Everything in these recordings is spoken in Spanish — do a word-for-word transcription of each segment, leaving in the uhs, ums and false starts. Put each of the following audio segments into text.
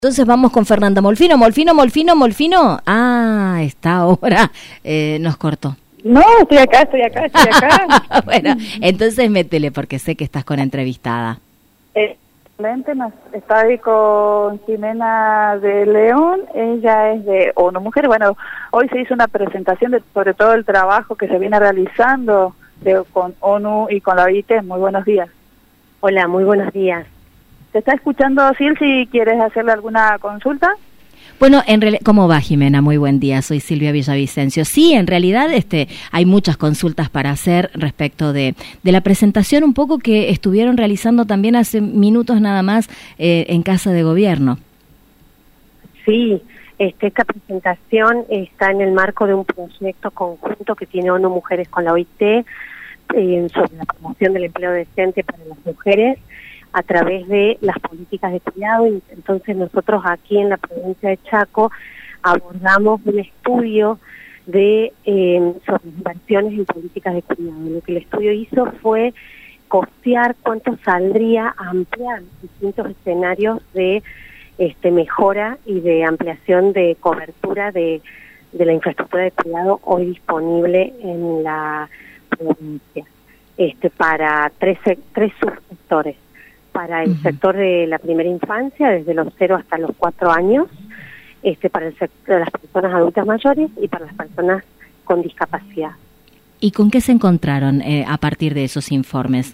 Entonces vamos con Fernanda Molfino, Molfino, Molfino, Molfino. Ah, está ahora, eh, nos cortó. No, estoy acá, estoy acá, estoy acá. Bueno, entonces métele porque sé que estás con entrevistada. Excelente, nos está ahí con Jimena de León, ella es de ONU Mujer. Bueno, hoy se hizo una presentación de, sobre todo el trabajo que se viene realizando de, con ONU y con la O I T. Muy buenos días. Hola, muy buenos días. ¿Te está escuchando, Sil, si quieres hacerle alguna consulta? Bueno, en realidad, ¿cómo va, Jimena? Muy buen día, soy Silvia Villavicencio. Sí, en realidad este, hay muchas consultas para hacer respecto de, de la presentación un poco que estuvieron realizando también hace minutos nada más eh, en Casa de Gobierno. Sí, este, esta presentación está en el marco de un proyecto conjunto que tiene ONU Mujeres con la O I T eh, sobre la promoción del empleo decente para las mujeres a través de las políticas de cuidado. Entonces nosotros aquí en la provincia de Chaco abordamos un estudio de eh, sobre inversiones en políticas de cuidado. Lo que el estudio hizo fue costear cuánto saldría a ampliar distintos escenarios de este, mejora y de ampliación de cobertura de, de la infraestructura de cuidado hoy disponible en la provincia, este, para tres, tres subsectores. Para el uh-huh. sector de la primera infancia, desde los cero hasta los cuatro años, este, para el sector de las personas adultas mayores y para las personas con discapacidad. ¿Y con qué se encontraron eh, a partir de esos informes?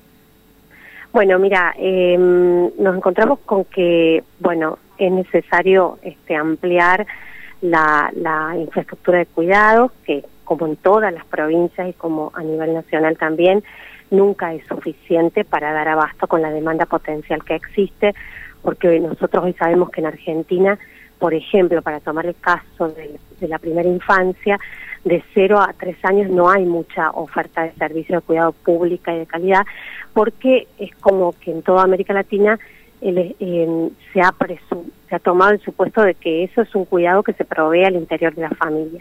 Bueno, mira, eh, nos encontramos con que, bueno, es necesario este, ampliar la, la infraestructura de cuidado, que como en todas las provincias y como a nivel nacional también, nunca es suficiente para dar abasto con la demanda potencial que existe, porque nosotros hoy sabemos que en Argentina, por ejemplo, para tomar el caso de, de la primera infancia, de cero a tres años no hay mucha oferta de servicios de cuidado pública y de calidad, porque es como que en toda América Latina el, eh, se, ha presu, se ha tomado el supuesto de que eso es un cuidado que se provee al interior de las familias.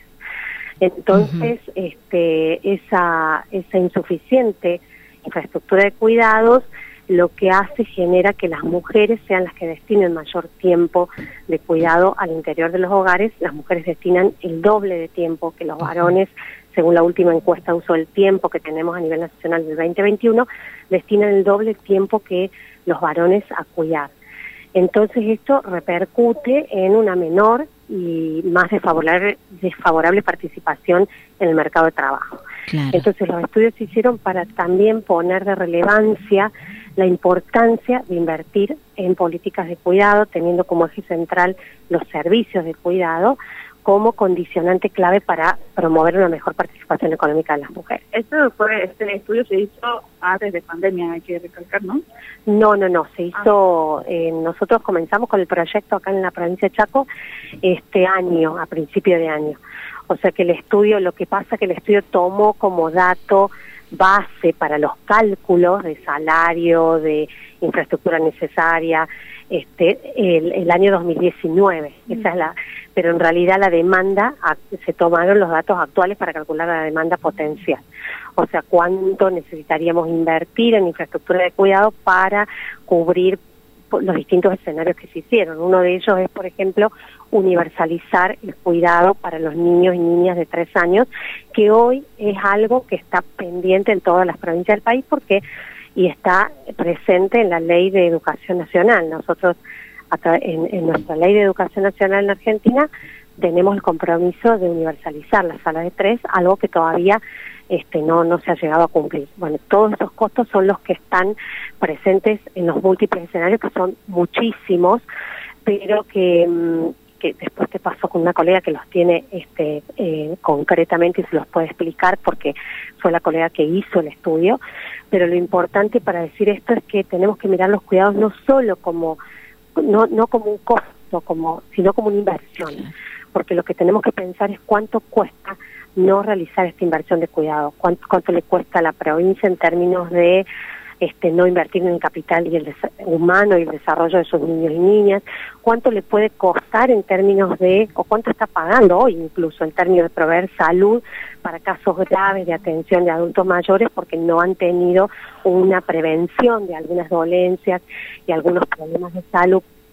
Entonces, uh-huh. este, esa, esa insuficiente infraestructura de cuidados lo que hace genera que las mujeres sean las que destinen mayor tiempo de cuidado al interior de los hogares. Las mujeres destinan el doble de tiempo que los varones, según la última encuesta de uso del tiempo que tenemos a nivel nacional del veinte veintiuno, destinan el doble tiempo que los varones a cuidar. Entonces esto repercute en una menor y más desfavorable, desfavorable participación en el mercado de trabajo. Claro. Entonces los estudios se hicieron para también poner de relevancia la importancia de invertir en políticas de cuidado, teniendo como eje central los servicios de cuidado como condicionante clave para promover una mejor participación económica de las mujeres. Esto fue, este estudio se hizo antes de pandemia, hay que recalcar, ¿no? No, no, no, se hizo, ah. eh, nosotros comenzamos con el proyecto acá en la provincia de Chaco este año, a principio de año. O sea que el estudio, lo que pasa que el estudio tomó como dato base para los cálculos de salario, de infraestructura necesaria, este el, el año dos mil diecinueve, mm. esa es la, pero en realidad la demanda, se tomaron los datos actuales para calcular la demanda potencial. O sea, cuánto necesitaríamos invertir en infraestructura de cuidado para cubrir los distintos escenarios que se hicieron. Uno de ellos es, por ejemplo, universalizar el cuidado para los niños y niñas de tres años, que hoy es algo que está pendiente en todas las provincias del país porque y está presente en la Ley de Educación Nacional. Nosotros, en, en nuestra Ley de Educación Nacional en Argentina, tenemos el compromiso de universalizar la sala de tres, algo que todavía este, no, no se ha llegado a cumplir. Bueno, todos esos costos son los que están presentes en los múltiples escenarios, que son muchísimos, pero que, que después te pasó con una colega que los tiene este, eh, concretamente y se los puede explicar porque fue la colega que hizo el estudio. Pero lo importante para decir esto es que tenemos que mirar los cuidados no solo como, no, no como un costo, como, sino como una inversión. Porque lo que tenemos que pensar es cuánto cuesta no realizar esta inversión de cuidado, cuánto, cuánto le cuesta a la provincia en términos de este, no invertir en el capital y el humano y el desarrollo de sus niños y niñas, cuánto le puede costar en términos de, o cuánto está pagando hoy incluso en términos de proveer salud para casos graves de atención de adultos mayores porque no han tenido una prevención de algunas dolencias y algunos problemas de salud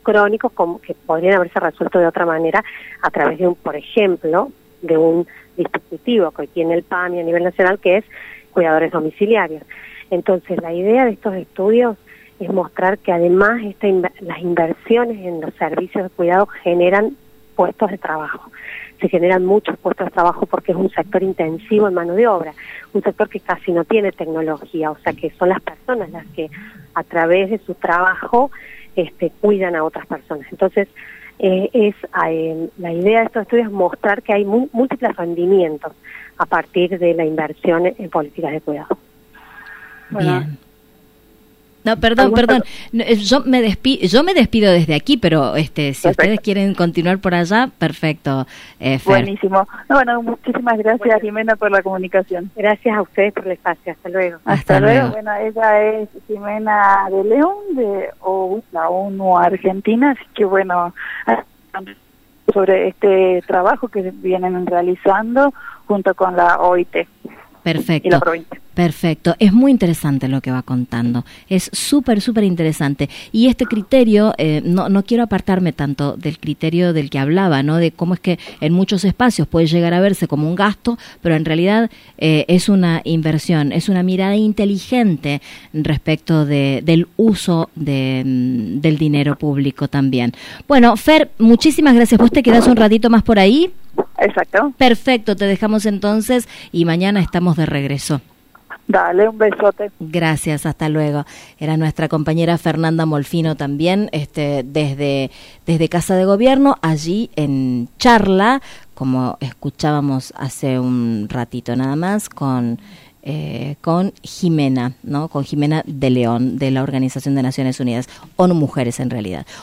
crónicos como que podrían haberse resuelto de otra manera a través de un, por ejemplo, de un dispositivo que hoy tiene el P A M I a nivel nacional, que es cuidadores domiciliarios. Entonces, la idea de estos estudios es mostrar que además esta inver- las inversiones en los servicios de cuidado generan puestos de trabajo. Se generan muchos puestos de trabajo porque es un sector intensivo en mano de obra, un sector que casi no tiene tecnología, o sea que son las personas las que a través de su trabajo este, cuidan a otras personas. Entonces, eh, es eh, la idea de estos estudios es mostrar que hay mu- múltiples rendimientos a partir de la inversión en políticas de cuidado. Bueno. Bien. No, perdón, perdón. Yo me despido, yo me despido desde aquí, pero este, si perfecto. Ustedes quieren continuar por allá, perfecto. Eh, Fer. Buenísimo. No, bueno, muchísimas gracias, bueno. Jimena, por la comunicación. Gracias a ustedes por el espacio. Hasta luego. Hasta, Hasta luego. luego. Bueno, ella es Jimena de León, de o, la ONU Argentina, así que bueno, sobre este trabajo que vienen realizando junto con la O I T. Perfecto. Y la provincia. Perfecto, es muy interesante lo que va contando, es súper, súper interesante. Y este criterio, eh, no, no quiero apartarme tanto del criterio del que hablaba, ¿no? De cómo es que en muchos espacios puede llegar a verse como un gasto, pero en realidad eh, es una inversión, es una mirada inteligente respecto de, del uso de, del dinero público también. Bueno, Fer, muchísimas gracias. ¿Vos te quedás un ratito más por ahí? Exacto. Perfecto, te dejamos entonces y mañana estamos de regreso. Dale, un besote. Gracias, hasta luego. Era nuestra compañera Fernanda Molfino también, este, desde, desde Casa de Gobierno, allí en charla, como escuchábamos hace un ratito nada más, con, eh, con Jimena, ¿no? Con Jimena de León, de la Organización de Naciones Unidas, ONU Mujeres en realidad.